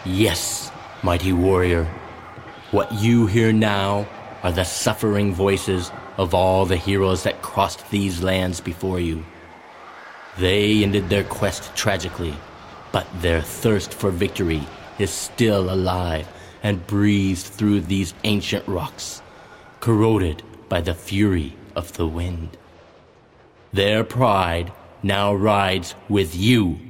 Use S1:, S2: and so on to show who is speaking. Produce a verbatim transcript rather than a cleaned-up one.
S1: Yes, mighty warrior. What you hear now are the suffering voices of all the heroes that crossed these lands before you. They ended their quest tragically, but their thirst for victory is still alive and breathes through these ancient rocks, corroded by the fury of the wind. Their pride now rides with you.